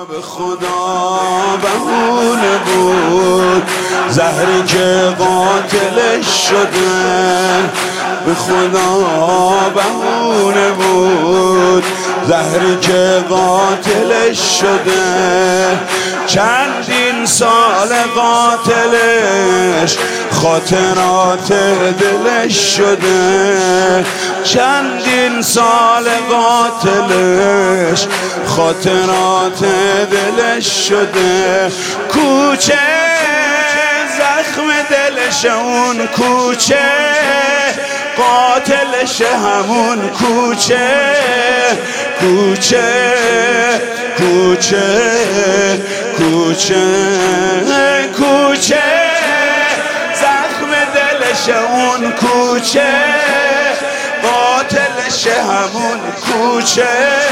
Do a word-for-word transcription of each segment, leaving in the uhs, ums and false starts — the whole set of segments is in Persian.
به خدا بهونه بود، زهری که قاتلش شده به خدا بهونه بود، زهری که قاتلش شده. چندین سال قاتلش خاطرات دلش شده، چندین سال قاتلش خاطرات دلش شده. کوچه زخم دلش اون کوچه، قاتلش همون کوچه، کوچه کوچه کوچه کوچه زخم دلش اون کوچه، قاتلش همون کوچه،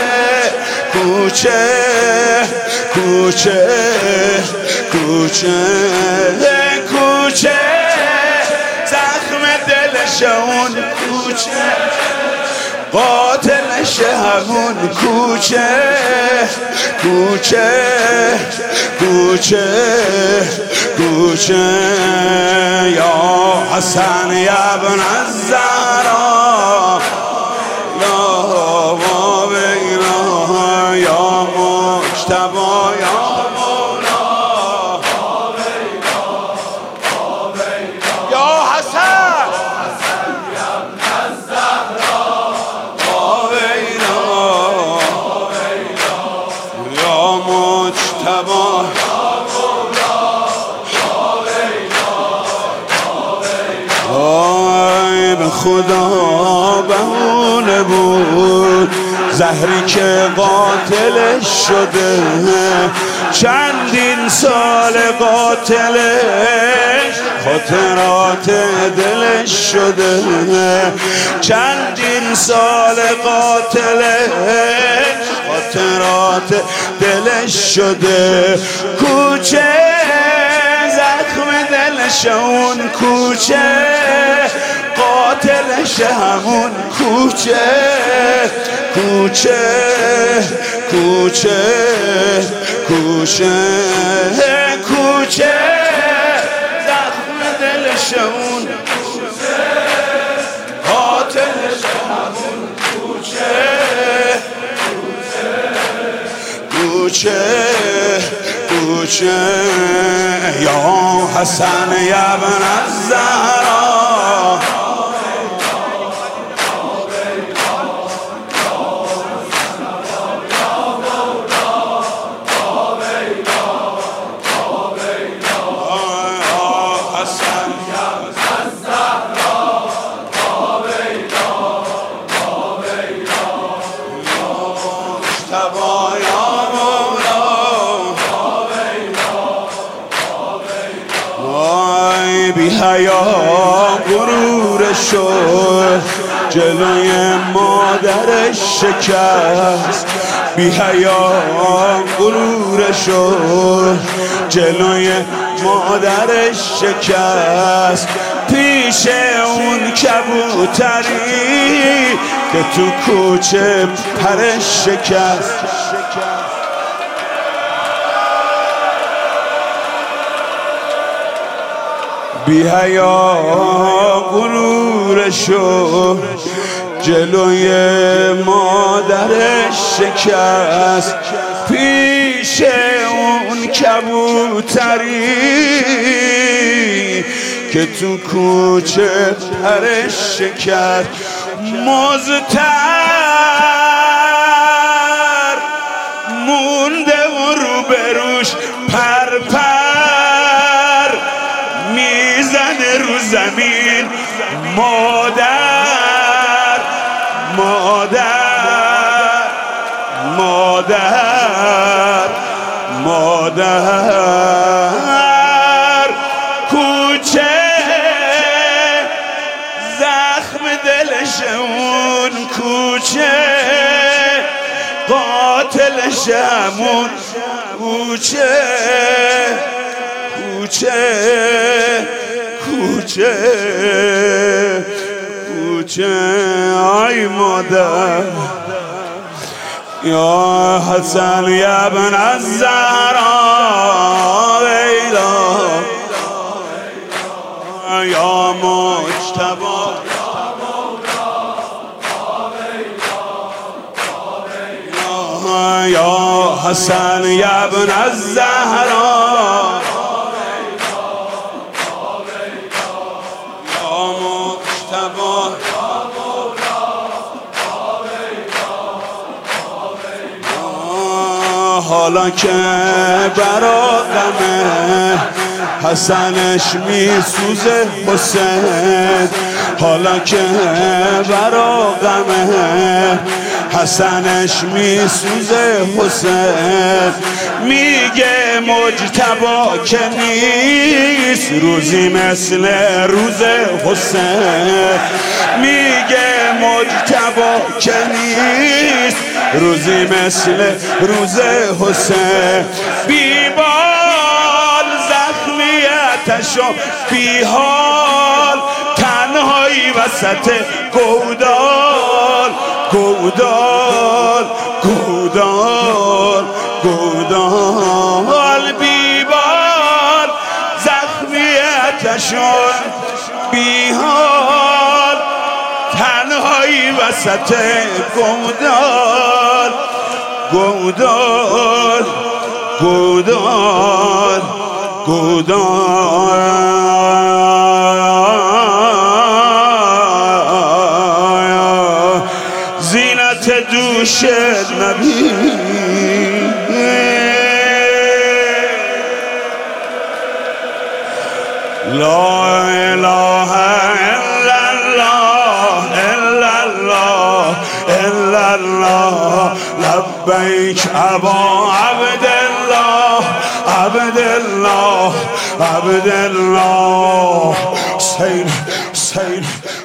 کوچه کوچه کوچه کوچه زخم دلش اون کوچه، قاتلش همون کوچه، کوچه کوچه کوچه. یا حسن یا ابن الزهرا لا ما بینا، یا مجتبی یا مولا یا حسن یا مجتبی آی به خدا بهونه بود، زهری که قاتلش شده. چندین سال قاتلش خاطرات دلش شده، چندین سال قاتلش خاطرات دلش شده. کوچه زخم دلش اون کوچه، قاتلش همون کوچه، کوچه کوچه کوچه کوچه زخم دلش اون کوچه، قاتلش همون کوچه، کوچه کوچه. یا حسن یا ابن الزهرا بی حیا غرورشو جلوی مادرش شکست، بی حیا غرورشو جلوی مادرش شکست. پیش اون کبوتری که تو کوچه پرش شکست، بی حیا غرورشو جلوی مادرش شکست. پیش اون کبوتری که تو کوچه پرش شکست. مزتر مونده و روبروش پر پر میزنه رو زمین. مادر مادر مادر مادر کوچه زخم دلش اون کوچه، قاتلش همون کوچه، کوچه کوچه کوچه. آی مادر یا حسن یا ابن الزهرا ویلا یا مجتبی یا حسن یا ابن الزهرا یا مجتبی حالا که برا غم حسنش میسوزه حسین، حالا که برا غم حسنش میسوزه حسین، میگه مجتبی که نیست روزی مثل روز حسین، میگه مجتبی که نیست روزی مثل روز حسین، بیبال زخمیتشو بیحال تنهایی وسط گودال گودال گودال گودال، بیبال زخمیتشو بیحال تنهایی وسط گودال گودال گودال گودال. زینت دوش نبی لا اله الا الله الا الله الا الله لبیک ابا عبدالله عبدالله عبدالله. حسین حسین